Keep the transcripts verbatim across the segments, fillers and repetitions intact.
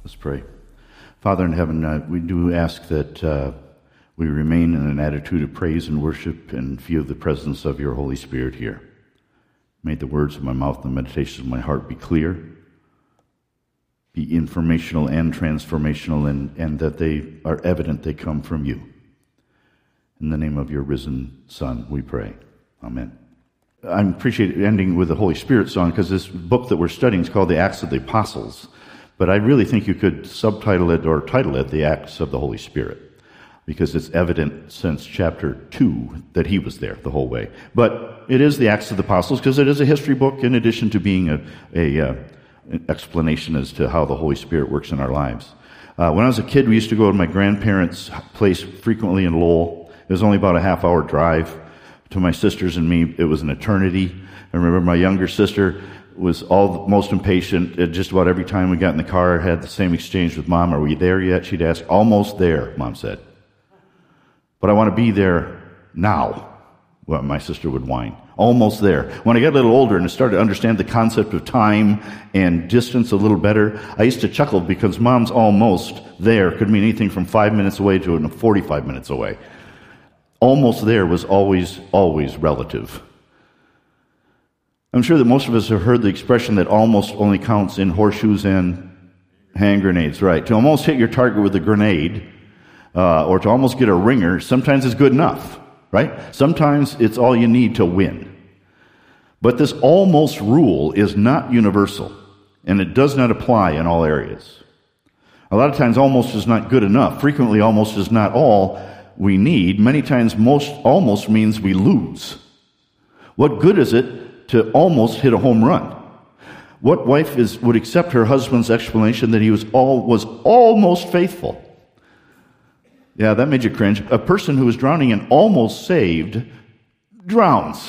Let's pray. Father in heaven, uh, we do ask that uh, we remain in an attitude of praise and worship and feel the presence of your Holy Spirit here. May the words of my mouth and the meditations of my heart be clear, be informational and transformational, and, and that they are evident they come from you. In the name of your risen Son, we pray. Amen. I appreciate ending with the Holy Spirit song because this book that we're studying is called the Acts of the Apostles. But I really think you could subtitle it or title it the Acts of the Holy Spirit, because it's evident since chapter two that he was there the whole way. But it is the Acts of the Apostles because it is a history book in addition to being a, a uh, an explanation as to how the Holy Spirit works in our lives. Uh, when I was a kid, we used to go to my grandparents' place frequently in Lowell. It was only about a half-hour drive. To my sisters and me, it was an eternity. I remember my younger sister was all most impatient. At just about every time we got in the car, had the same exchange with Mom. Are we there yet? She'd ask, almost there, Mom said. But I want to be there now. Well, my sister would whine. Almost there. When I got a little older and I started to understand the concept of time and distance a little better, I used to chuckle because Mom's almost there could mean anything from five minutes away to forty-five minutes away. Almost there was always, always relative. I'm sure that most of us have heard the expression that almost only counts in horseshoes and hand grenades, right? To almost hit your target with a grenade, uh, or to almost get a ringer, sometimes is good enough, right? Sometimes it's all you need to win. But this almost rule is not universal, and it does not apply in all areas. A lot of times almost is not good enough. Frequently almost is not all we need. Many times most almost means we lose. What good is it to almost hit a home run? What wife is would accept her husband's explanation that he was all was almost faithful? Yeah, that made you cringe. A person who is drowning and almost saved drowns.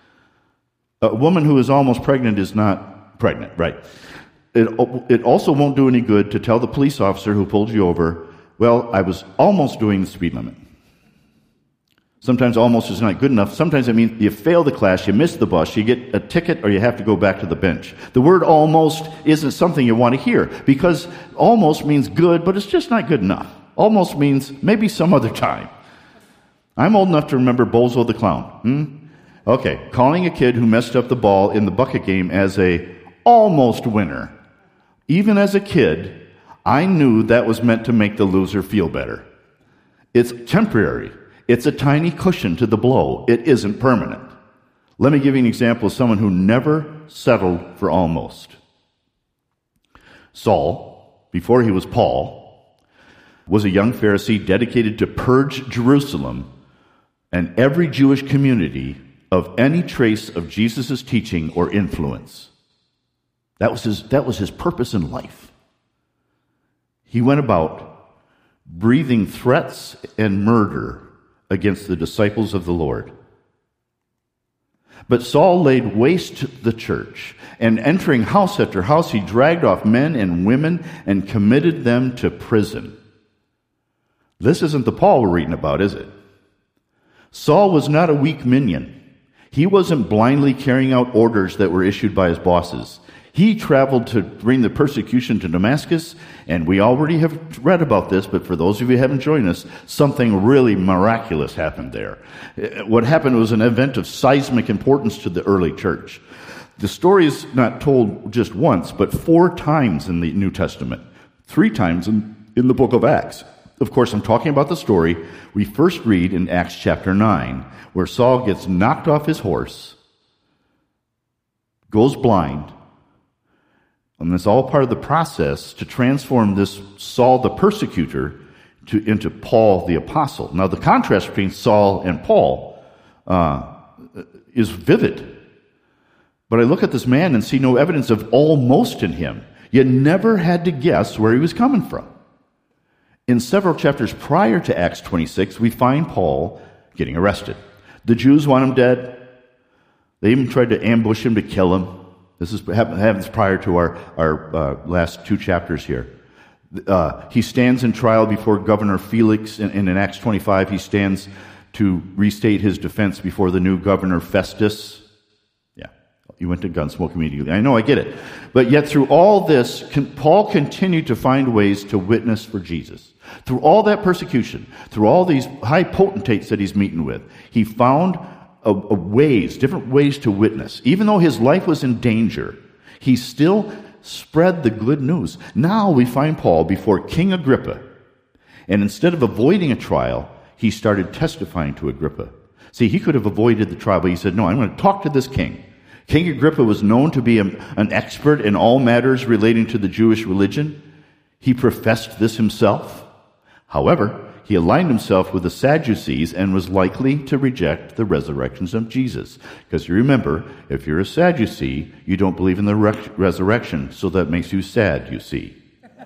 A woman who is almost pregnant is not pregnant, right? It, it also won't do any good to tell the police officer who pulled you over, well, I was almost doing the speed limit. Sometimes almost is not good enough. Sometimes it means you fail the class, you miss the bus, you get a ticket, or you have to go back to the bench. The word almost isn't something you want to hear because almost means good, but it's just not good enough. Almost means maybe some other time. I'm old enough to remember Bozo the Clown. Hmm? Okay, calling a kid who messed up the ball in the bucket game as a almost winner. Even as a kid, I knew that was meant to make the loser feel better. It's temporary. It's a tiny cushion to the blow. It isn't permanent. Let me give you an example of someone who never settled for almost. Saul, before he was Paul, was a young Pharisee dedicated to purge Jerusalem and every Jewish community of any trace of Jesus' teaching or influence. That was his, that was his purpose in life. He went about breathing threats and murder against the disciples of the Lord. But Saul laid waste to the church, and entering house after house, he dragged off men and women and committed them to prison. This isn't the Paul we're reading about, is it? Saul was not a weak minion. He wasn't blindly carrying out orders that were issued by his bosses. He traveled to bring the persecution to Damascus, and we already have read about this, but for those of you who haven't joined us, something really miraculous happened there. What happened was an event of seismic importance to the early church. The story is not told just once, but four times in the New Testament, three times in, in the book of Acts. Of course, I'm talking about the story we first read in Acts chapter nine, where Saul gets knocked off his horse, goes blind, and it's all part of the process to transform this Saul the persecutor to, into Paul the apostle. Now, the contrast between Saul and Paul uh, is vivid. But I look at this man and see no evidence of almost in him. You never had to guess where he was coming from. In several chapters prior to Acts twenty-six, we find Paul getting arrested. The Jews want him dead. They even tried to ambush him to kill him. This is happens prior to our, our uh, last two chapters here. Uh, he stands in trial before Governor Felix. In, in Acts twenty-five, he stands to restate his defense before the new governor Festus. Yeah, He went to Gunsmoke immediately. I know, I get it. But yet through all this, Paul continued to find ways to witness for Jesus. Through all that persecution, through all these high potentates that he's meeting with, he found a, a ways, different ways to witness. Even though his life was in danger, he still spread the good news. Now we find Paul before King Agrippa. And instead of avoiding a trial, he started testifying to Agrippa. See, he could have avoided the trial, but he said, no, I'm going to talk to this king. King Agrippa was known to be a, an expert in all matters relating to the Jewish religion. He professed this himself. However, he aligned himself with the Sadducees and was likely to reject the resurrections of Jesus. Because you remember, if you're a Sadducee, you don't believe in the re- resurrection, so that makes you sad, you see.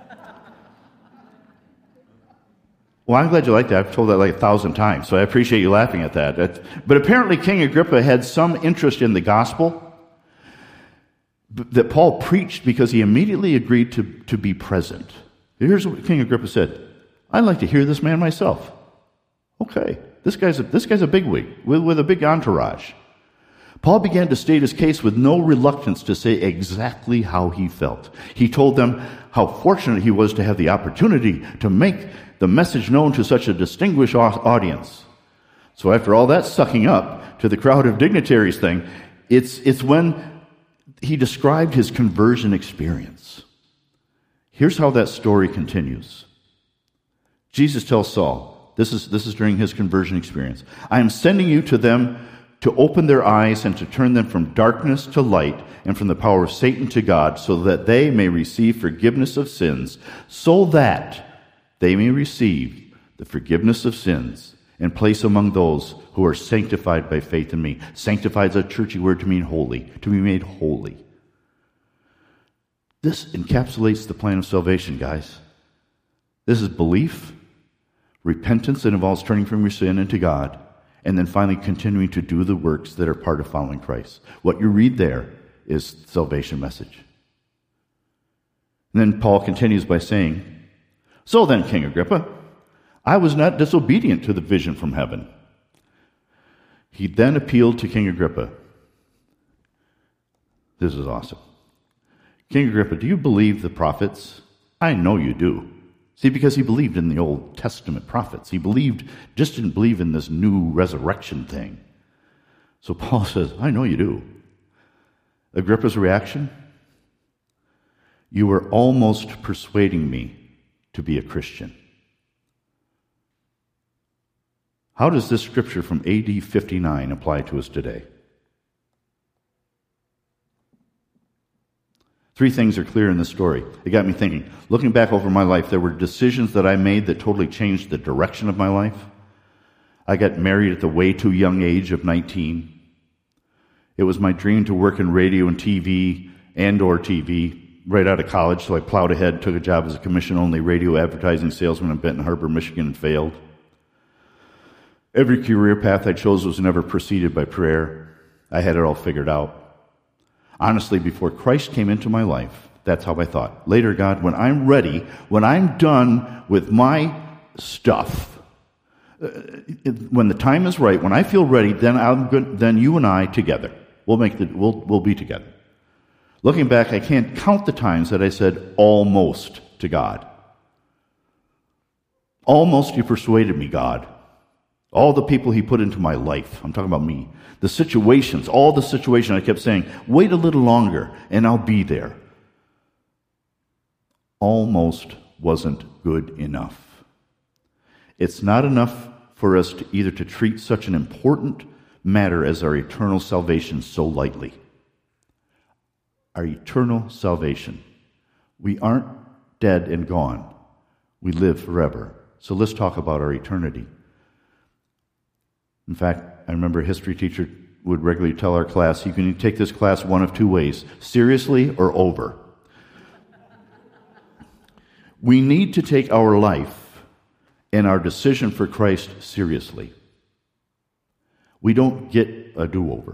Well, I'm glad you like that. I've told that like a thousand times, so I appreciate you laughing at that. But apparently King Agrippa had some interest in the gospel that Paul preached because he immediately agreed to, to be present. Here's what King Agrippa said. I'd like to hear this man myself. Okay, this guy's a, this guy's a bigwig with, with a big entourage. Paul began to state his case with no reluctance to say exactly how he felt. He told them how fortunate he was to have the opportunity to make the message known to such a distinguished audience. So after all that sucking up to the crowd of dignitaries thing, it's, it's when he described his conversion experience. Here's how that story continues. Jesus tells Saul, this is, this is during his conversion experience, I am sending you to them to open their eyes and to turn them from darkness to light and from the power of Satan to God, so that they may receive forgiveness of sins, so that they may receive the forgiveness of sins and place among those who are sanctified by faith in me. Sanctified is a churchy word to mean holy, to be made holy. This encapsulates the plan of salvation, guys. This is belief, repentance that involves turning from your sin into God, and then finally continuing to do the works that are part of following Christ. What you read there is salvation message. And then Paul continues by saying, so then, King Agrippa, I was not disobedient to the vision from heaven. He then appealed to King Agrippa. This is awesome. King Agrippa, do you believe the prophets? I know you do. See, because he believed in the Old Testament prophets. He believed, just didn't believe in this new resurrection thing. So Paul says, I know you do. Agrippa's reaction? You were almost persuading me to be a Christian. How does this scripture from A D fifty-nine apply to us today? Three things are clear in this story. It got me thinking. Looking back over my life, there were decisions that I made that totally changed the direction of my life. I got married at the way too young age of nineteen. It was my dream to work in radio and T V and or T V right out of college, so I plowed ahead, took a job as a commission-only radio advertising salesman in Benton Harbor, Michigan, and failed. Every career path I chose was never preceded by prayer. I had it all figured out. Honestly, before Christ came into my life, that's how I thought. Later, God, when I'm ready, when I'm done with my stuff, uh, when the time is right, when I feel ready, then I'm good, then you and I together, we'll make the, we'll, we'll be together. Looking back, I can't count the times that I said almost to God. Almost you persuaded me, God. All the people he put into my life, I'm talking about me, the situations, all the situations, I kept saying, wait a little longer and I'll be there. Almost wasn't good enough. It's not enough for us to either to treat such an important matter as our eternal salvation so lightly. Our eternal salvation. We aren't dead and gone. We live forever. So let's talk about our eternity. In fact, I remember a history teacher would regularly tell our class, you can take this class one of two ways, seriously or over. We need to take our life and our decision for Christ seriously. We don't get a do-over.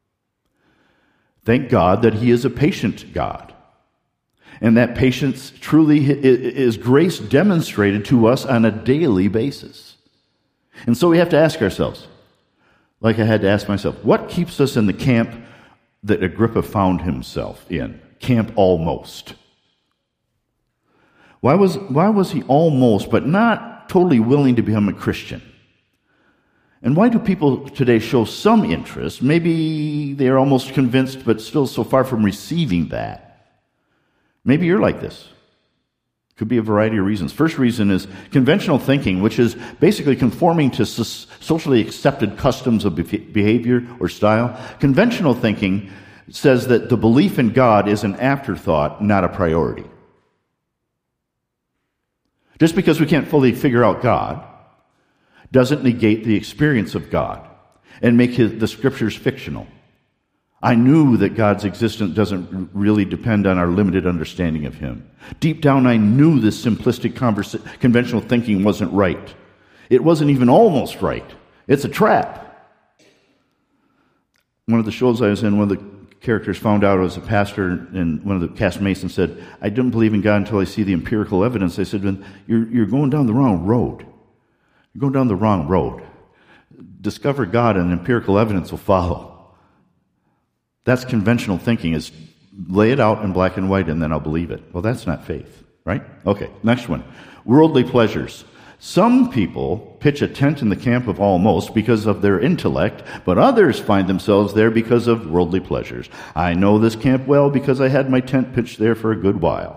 Thank God that He is a patient God. And that patience truly is grace demonstrated to us on a daily basis. And so we have to ask ourselves, like I had to ask myself, what keeps us in the camp that Agrippa found himself in, Camp Almost. Why was, why was he almost, but not totally willing to become a Christian? And why do people today show some interest? Maybe they're almost convinced, but still so far from receiving that. Maybe you're like this. Could be a variety of reasons. First reason is conventional thinking, which is basically conforming to socially accepted customs of behavior or style. Conventional thinking says that the belief in God is an afterthought, not a priority. Just because we can't fully figure out God doesn't negate the experience of God and make his, the scriptures fictional. I knew that God's existence doesn't really depend on our limited understanding of him. Deep down, I knew this simplistic conversa- conventional thinking wasn't right. It wasn't even almost right. It's a trap. One of the shows I was in, one of the characters found out I was a pastor, and one of the cast masons said, I didn't believe in God until I see the empirical evidence. I said, you're, you're going down the wrong road. You're going down the wrong road. Discover God and empirical evidence will follow. That's conventional thinking, is lay it out in black and white and then I'll believe it. Well, that's not faith, right? Okay, next one. Worldly pleasures. Some people pitch a tent in the camp of almost because of their intellect, but others find themselves there because of worldly pleasures. I know this camp well because I had my tent pitched there for a good while.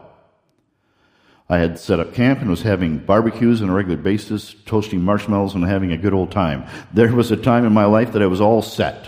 I had set up camp and was having barbecues on a regular basis, toasting marshmallows and having a good old time. There was a time in my life that I was all set.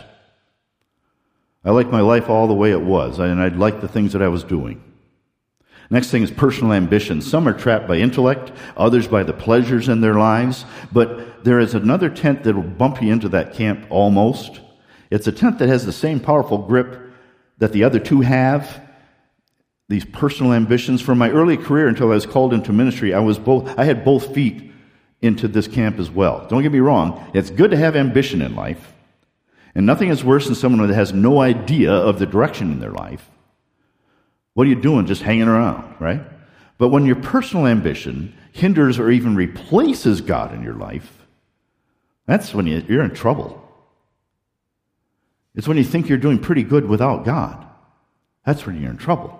I liked my life all the way it was, and I liked the things that I was doing. Next thing is personal ambition. Some are trapped by intellect, others by the pleasures in their lives, but there is another tent that will bump you into that camp almost. It's a tent that has the same powerful grip that the other two have. These personal ambitions. From my early career until I was called into ministry, I was both, I had both feet into this camp as well. Don't get me wrong, it's good to have ambition in life. And nothing is worse than someone that has no idea of the direction in their life. What are you doing? Just hanging around, right? But when your personal ambition hinders or even replaces God in your life, that's when you're in trouble. It's when you think you're doing pretty good without God. That's when you're in trouble.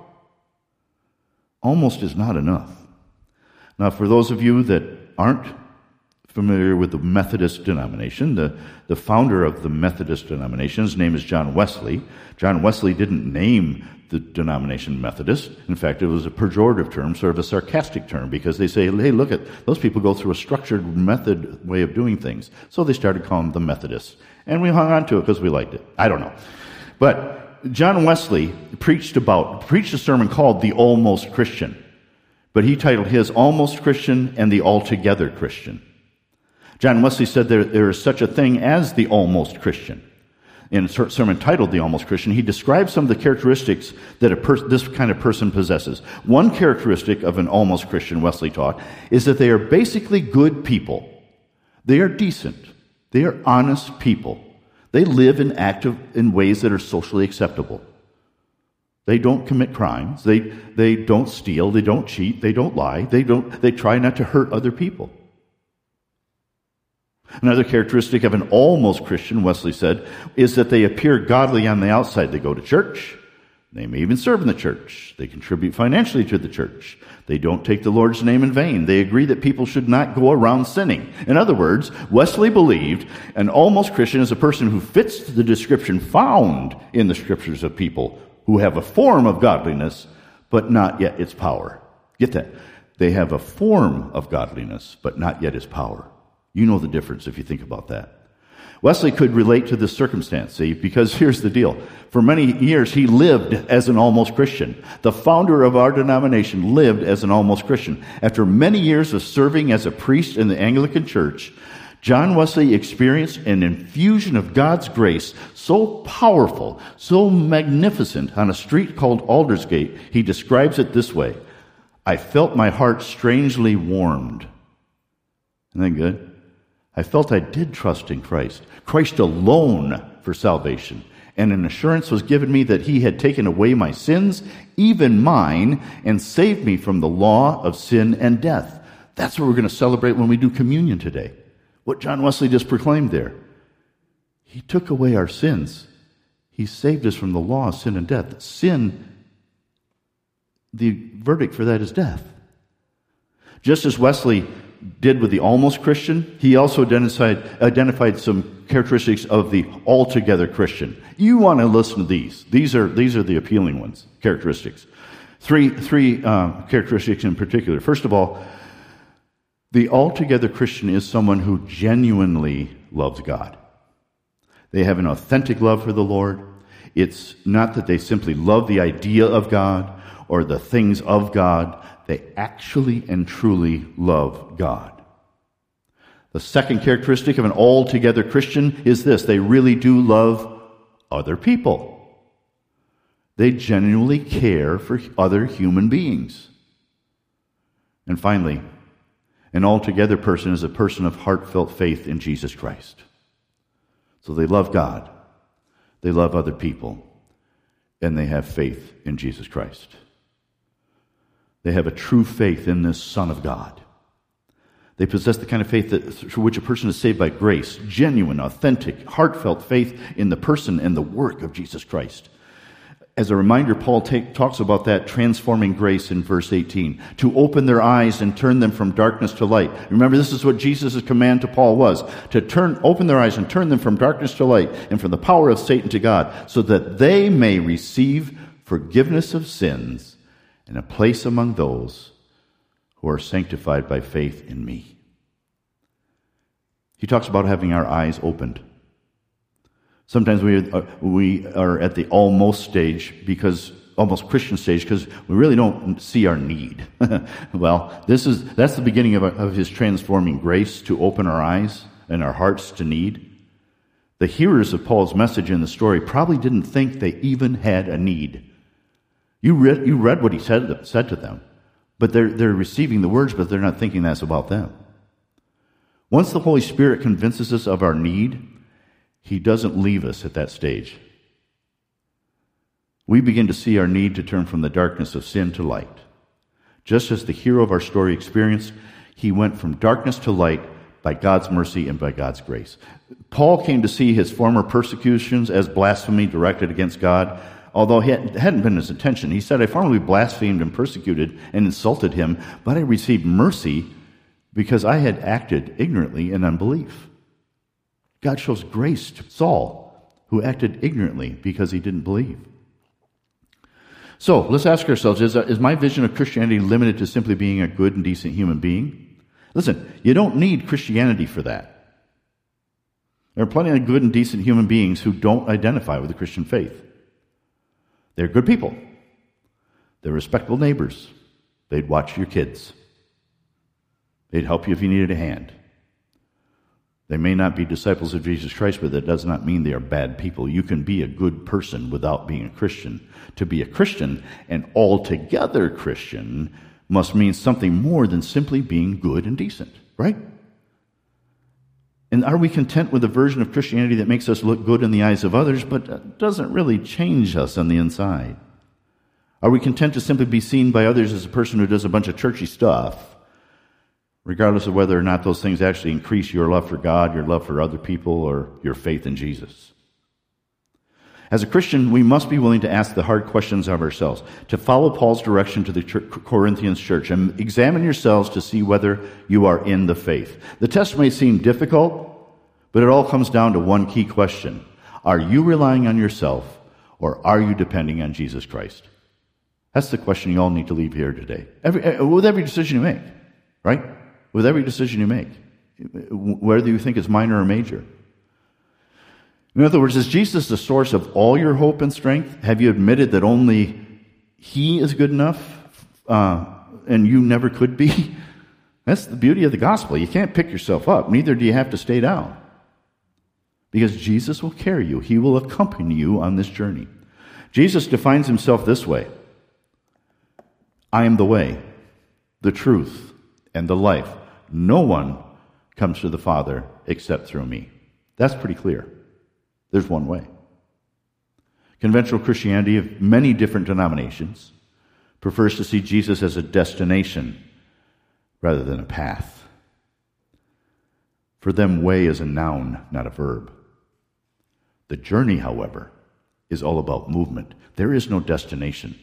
Almost is not enough. Now, for those of you that aren't familiar with the Methodist denomination, the, the founder of the Methodist denomination, his name is John Wesley. John Wesley didn't name the denomination Methodist. In fact, it was a pejorative term, sort of a sarcastic term, because they say, hey, look at those people go through a structured method way of doing things. So they started calling them the Methodists. And we hung on to it because we liked it. I don't know. But John Wesley preached about, preached a sermon called The Almost Christian. But he titled his Almost Christian and the Altogether Christian. John Wesley said there, there is such a thing as the almost Christian. In a sermon titled The Almost Christian, he describes some of the characteristics that a pers- this kind of person possesses. One characteristic of an almost Christian, Wesley taught, is that they are basically good people. They are decent. They are honest people. They live and act in ways that are socially acceptable. They don't commit crimes. They, they don't steal. They don't cheat. They don't lie. They don't, they try not to hurt other people. Another characteristic of an almost Christian, Wesley said, is that they appear godly on the outside. They go to church. They may even serve in the church. They contribute financially to the church. They don't take the Lord's name in vain. They agree that people should not go around sinning. In other words, Wesley believed an almost Christian is a person who fits the description found in the scriptures of people who have a form of godliness, but not yet its power. Get that? They have a form of godliness, but not yet its power. You know the difference if you think about that. Wesley could relate to this circumstance, see, because here's the deal. For many years, he lived as an almost Christian. The founder of our denomination lived as an almost Christian. After many years of serving as a priest in the Anglican Church, John Wesley experienced an infusion of God's grace so powerful, so magnificent on a street called Aldersgate. He describes it this way: I felt my heart strangely warmed. Isn't that good? I felt I did trust in Christ, Christ alone for salvation, and an assurance was given me that he had taken away my sins, even mine, and saved me from the law of sin and death. That's what we're going to celebrate when we do communion today. What John Wesley just proclaimed there. He took away our sins. He saved us from the law of sin and death. Sin, the verdict for that is death. Just as Wesley did with the almost Christian, he also identified, identified some characteristics of the altogether Christian. You want to listen to these. These are, these are the appealing ones, characteristics. Three, three uh, characteristics in particular. First of all, the altogether Christian is someone who genuinely loves God. They have an authentic love for the Lord. It's not that they simply love the idea of God or the things of God. They actually and truly love God. The second characteristic of an altogether Christian is this: they really do love other people. They genuinely care for other human beings. And finally, an altogether person is a person of heartfelt faith in Jesus Christ. So they love God, they love other people, and they have faith in Jesus Christ. They have a true faith in this Son of God. They possess the kind of faith that, through which a person is saved by grace, genuine, authentic, heartfelt faith in the person and the work of Jesus Christ. As a reminder, Paul take, talks about that transforming grace in verse eighteen, to open their eyes and turn them from darkness to light. Remember, this is what Jesus' command to Paul was, to turn, open their eyes and turn them from darkness to light and from the power of Satan to God, so that they may receive forgiveness of sins and a place among those who are sanctified by faith in me. He talks about having our eyes opened. Sometimes we are, we are at the almost stage, because almost Christian stage, because we really don't see our need. Well, this is that's the beginning of, of his transforming grace, to open our eyes and our hearts to need. The hearers of Paul's message in the story probably didn't think they even had a need. You read, you read what he said, said to them, but they're, they're receiving the words, but they're not thinking that's about them. Once the Holy Spirit convinces us of our need, He doesn't leave us at that stage. We begin to see our need to turn from the darkness of sin to light. Just as the hero of our story experienced, he went from darkness to light by God's mercy and by God's grace. Paul came to see his former persecutions as blasphemy directed against God, although it hadn't been his intention. He said, I formerly blasphemed and persecuted and insulted him, but I received mercy because I had acted ignorantly in unbelief. God shows grace to Saul, who acted ignorantly because he didn't believe. So, let's ask ourselves, is, is my vision of Christianity limited to simply being a good and decent human being? Listen, you don't need Christianity for that. There are plenty of good and decent human beings who don't identify with the Christian faith. They're good people. They're respectable neighbors. They'd watch your kids. They'd help you if you needed a hand. They may not be disciples of Jesus Christ, but that does not mean they are bad people. You can be a good person without being a Christian. To be a Christian, an altogether Christian, must mean something more than simply being good and decent, right? And are we content with a version of Christianity that makes us look good in the eyes of others, but doesn't really change us on the inside? Are we content to simply be seen by others as a person who does a bunch of churchy stuff, regardless of whether or not those things actually increase your love for God, your love for other people, or your faith in Jesus? As a Christian, we must be willing to ask the hard questions of ourselves, to follow Paul's direction to the Corinthians church, and examine yourselves to see whether you are in the faith. The test may seem difficult, but it all comes down to one key question. Are you relying on yourself, or are you depending on Jesus Christ? That's the question you all need to leave here today. Every, with every decision you make, right? With every decision you make, whether you think it's minor or major. In other words, is Jesus the source of all your hope and strength? Have you admitted that only He is good enough, uh, and you never could be? That's the beauty of the gospel. You can't pick yourself up. Neither do you have to stay down. Because Jesus will carry you. He will accompany you on this journey. Jesus defines Himself this way: I am the way, the truth, and the life. No one comes to the Father except through me. That's pretty clear. There's one way. Conventional Christianity of many different denominations prefers to see Jesus as a destination rather than a path. For them, way is a noun, not a verb. The journey, however, is all about movement. There is no destination.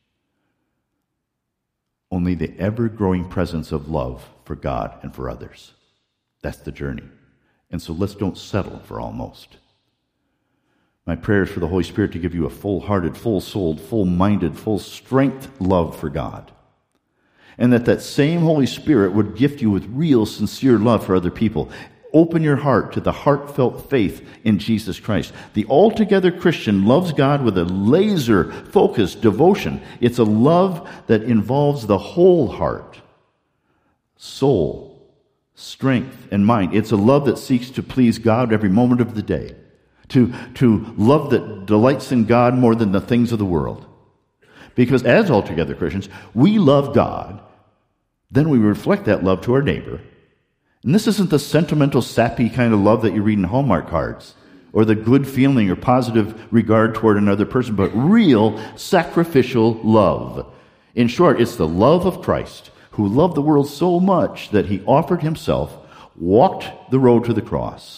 Only the ever-growing presence of love for God and for others. That's the journey. And so let's don't settle for almost. My prayer is for the Holy Spirit to give you a full-hearted, full-souled, full-minded, full-strength love for God. And that that same Holy Spirit would gift you with real, sincere love for other people. Open your heart to the heartfelt faith in Jesus Christ. The altogether Christian loves God with a laser-focused devotion. It's a love that involves the whole heart, soul, strength, and mind. It's a love that seeks to please God every moment of the day. To, to love that delights in God more than the things of the world. Because as altogether Christians, we love God, then we reflect that love to our neighbor. And this isn't the sentimental, sappy kind of love that you read in Hallmark cards, or the good feeling or positive regard toward another person, but real sacrificial love. In short, it's the love of Christ, who loved the world so much that he offered himself, walked the road to the cross.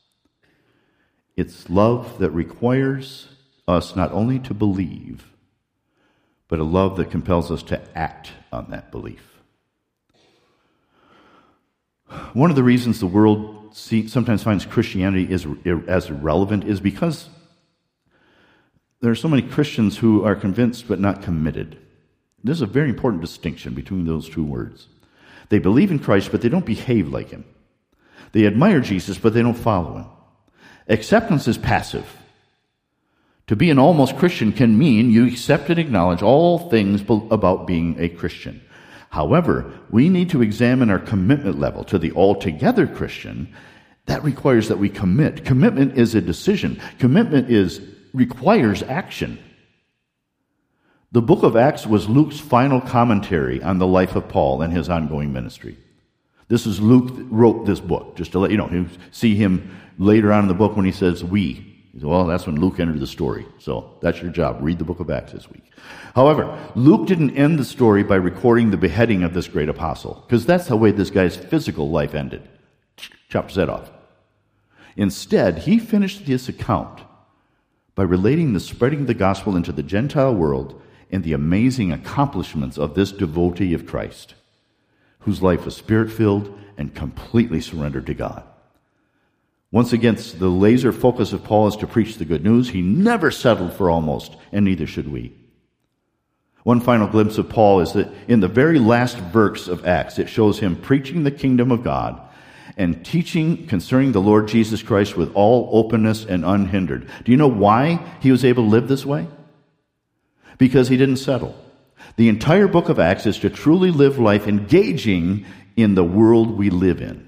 It's love that requires us not only to believe, but a love that compels us to act on that belief. One of the reasons the world see, sometimes finds Christianity is, as irrelevant is because there are so many Christians who are convinced but not committed. There's a very important distinction between those two words. They believe in Christ, but they don't behave like him. They admire Jesus, but they don't follow him. Acceptance is passive. To be an almost Christian can mean you accept and acknowledge all things about being a Christian. However, we need to examine our commitment level to the altogether Christian. That requires that we commit. Commitment is a decision. Commitment is requires action. The book of Acts was Luke's final commentary on the life of Paul and his ongoing ministry. This is Luke that wrote this book, just to let you know. You see him later on in the book when he says we. Well, that's when Luke entered the story. So that's your job. Read the book of Acts this week. However, Luke didn't end the story by recording the beheading of this great apostle, because that's the way this guy's physical life ended. Chopped his head off. Instead, he finished this account by relating the spreading of the gospel into the Gentile world and the amazing accomplishments of this devotee of Christ, whose life was spirit-filled and completely surrendered to God. Once again, the laser focus of Paul is to preach the good news. He never settled for almost, and neither should we. One final glimpse of Paul is that in the very last verse of Acts, it shows him preaching the kingdom of God and teaching concerning the Lord Jesus Christ with all openness and unhindered. Do you know why he was able to live this way? Because he didn't settle. The entire book of Acts is to truly live life engaging in the world we live in.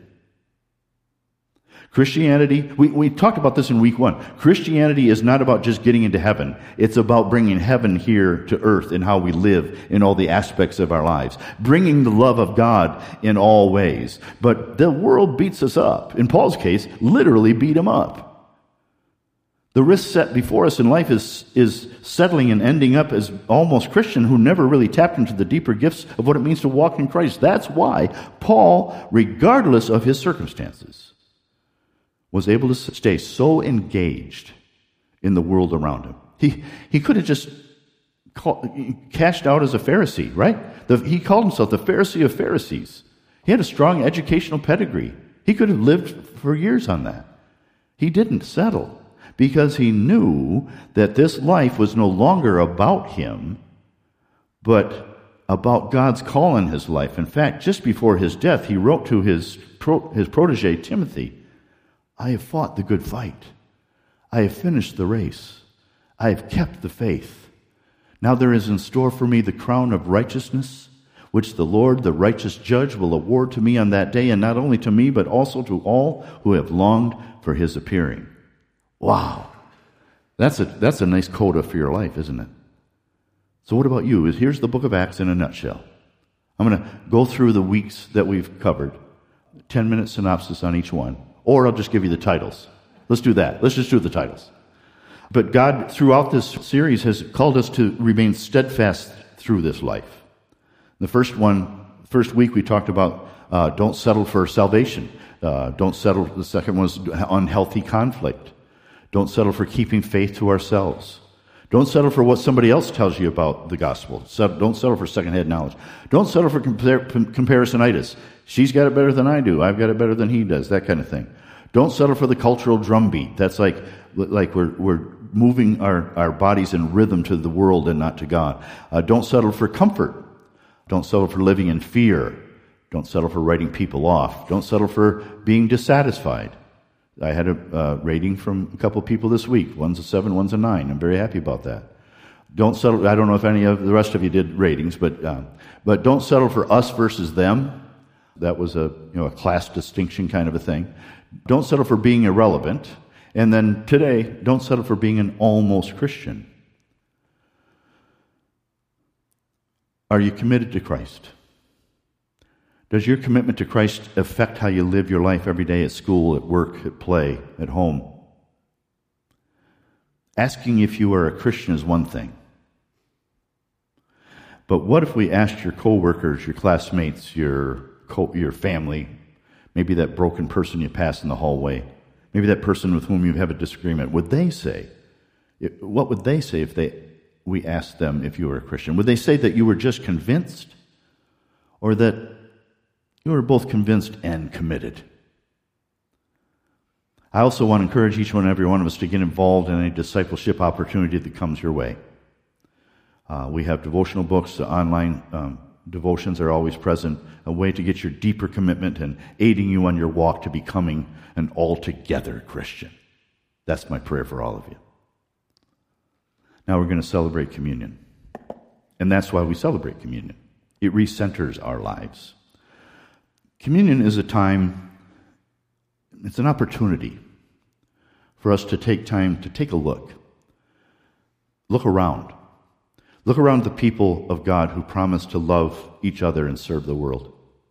Christianity, we, we talked about this in week one. Christianity is not about just getting into heaven. It's about bringing heaven here to earth in how we live in all the aspects of our lives. Bringing the love of God in all ways. But the world beats us up. In Paul's case, literally beat him up. The risk set before us in life is, is settling and ending up as almost Christian who never really tapped into the deeper gifts of what it means to walk in Christ. That's why Paul, regardless of his circumstances, was able to stay so engaged in the world around him. He he could have just called, cashed out as a Pharisee, right? The, he called himself the Pharisee of Pharisees. He had a strong educational pedigree. He could have lived for years on that. He didn't settle because he knew that this life was no longer about him, but about God's call in his life. In fact, just before his death, he wrote to his pro, his protege, Timothy, I have fought the good fight. I have finished the race. I have kept the faith. Now there is in store for me the crown of righteousness, which the Lord, the righteous judge, will award to me on that day, and not only to me, but also to all who have longed for his appearing. Wow. That's a, that's a nice coda for your life, isn't it? So what about you? Here's the book of Acts in a nutshell. I'm going to go through the weeks that we've covered, ten-minute synopsis on each one. Or I'll just give you the titles. Let's do that. Let's just do the titles. But God, throughout this series, has called us to remain steadfast through this life. The first one, first week we talked about uh, don't settle for salvation. Uh, don't settle. The second one was unhealthy conflict. Don't settle for keeping faith to ourselves. Don't settle for what somebody else tells you about the gospel. Don't settle for secondhand knowledge. Don't settle for compar- comparisonitis. She's got it better than I do. I've got it better than he does. That kind of thing. Don't settle for the cultural drumbeat. That's like like we're we're moving our, our bodies in rhythm to the world and not to God. Uh, don't settle for comfort. Don't settle for living in fear. Don't settle for writing people off. Don't settle for being dissatisfied. I had a uh, rating from a couple of people this week. One's a seven, one's a nine. I'm very happy about that. Don't settle. I don't know if any of the rest of you did ratings, but uh, but don't settle for us versus them. That was a you know a class distinction kind of a thing. Don't settle for being irrelevant. And then today, don't settle for being an almost Christian. Are you committed to Christ? Does your commitment to Christ affect how you live your life every day at school, at work, at play, at home? Asking if you are a Christian is one thing. But what if we asked your coworkers, your classmates, your co- your family, maybe that broken person you pass in the hallway, maybe that person with whom you have a disagreement, would they say, what would they say if they we asked them if you were a Christian? Would they say that you were just convinced, or that you were both convinced and committed? I also want to encourage each one and every one of us to get involved in any discipleship opportunity that comes your way. Uh, we have devotional books, the online um, devotions are always present, a way to get your deeper commitment and aiding you on your walk to becoming an altogether Christian. That's my prayer for all of you. Now we're going to celebrate communion. And that's why we celebrate communion. It recenters our lives. Communion is a time, it's an opportunity for us to take time to take a look. Look around. Look around the people of God who promise to love each other and serve the world.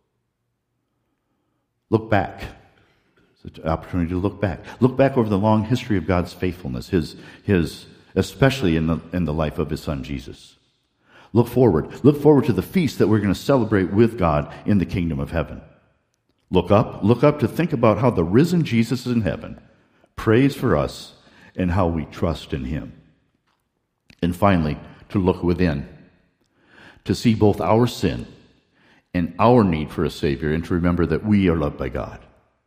Look back. It's an opportunity to look back. Look back over the long history of God's faithfulness, his, his, especially in the, in the life of his son Jesus. Look forward. Look forward to the feast that we're going to celebrate with God in the kingdom of heaven. Look up. Look up to think about how the risen Jesus is in heaven prays for us and how we trust in him. And finally, to look within, to see both our sin and our need for a Savior, and to remember that we are loved by God.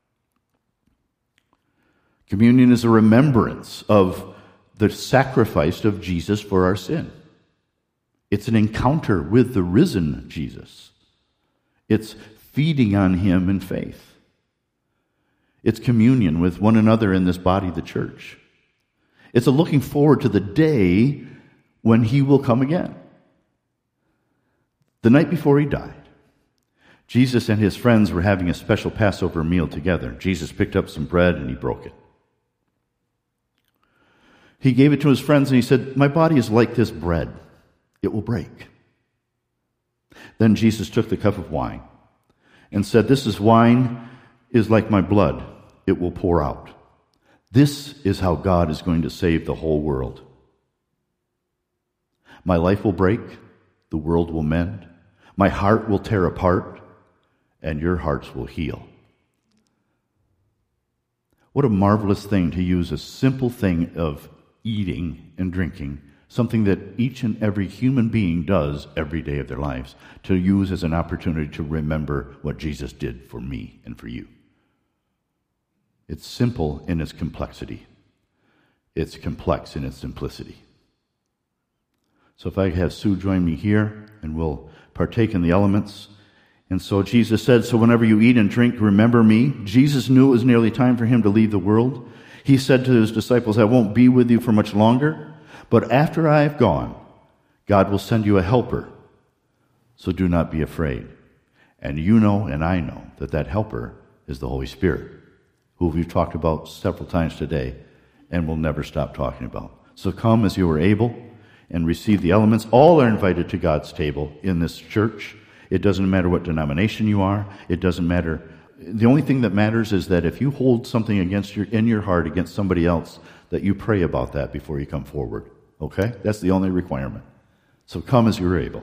Communion is a remembrance of the sacrifice of Jesus for our sin. It's an encounter with the risen Jesus. It's feeding on him in faith. It's communion with one another in this body, the church. It's a looking forward to the day when he will come again. The night before he died, Jesus and his friends were having a special Passover meal together. Jesus picked up some bread and he broke it. He gave it to his friends and he said, "My body is like this bread. It will break." Then Jesus took the cup of wine and said, "This is wine is like my blood. It will pour out. This is how God is going to save the whole world. My life will break, the world will mend, my heart will tear apart, and your hearts will heal." What a marvelous thing to use a simple thing of eating and drinking, something that each and every human being does every day of their lives, to use as an opportunity to remember what Jesus did for me and for you. It's simple in its complexity. It's complex in its simplicity. So if I have Sue join me here, and we'll partake in the elements. And so Jesus said, "So whenever you eat and drink, remember me." Jesus knew it was nearly time for him to leave the world. He said to his disciples, "I won't be with you for much longer, but after I have gone, God will send you a helper. So do not be afraid." And you know, and I know, that that helper is the Holy Spirit, who we've talked about several times today and will never stop talking about. So come as you are able and receive the elements. All are invited to God's table in this church. It doesn't matter what denomination you are. It doesn't matter. The only thing that matters is that if you hold something against your in your heart against somebody else, that you pray about that before you come forward. Okay? That's the only requirement. So come as you're able.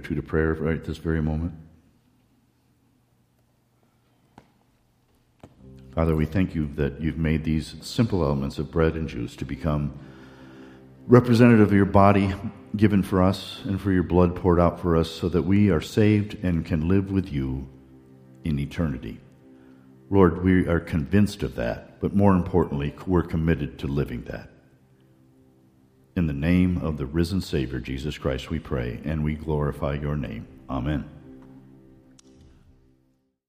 attitude of prayer right at this very moment? Father, we thank you that you've made these simple elements of bread and juice to become representative of your body given for us and for your blood poured out for us so that we are saved and can live with you in eternity. Lord, we are convinced of that, but more importantly, we're committed to living that. In the name of the risen Savior, Jesus Christ, we pray, and we glorify your name. Amen.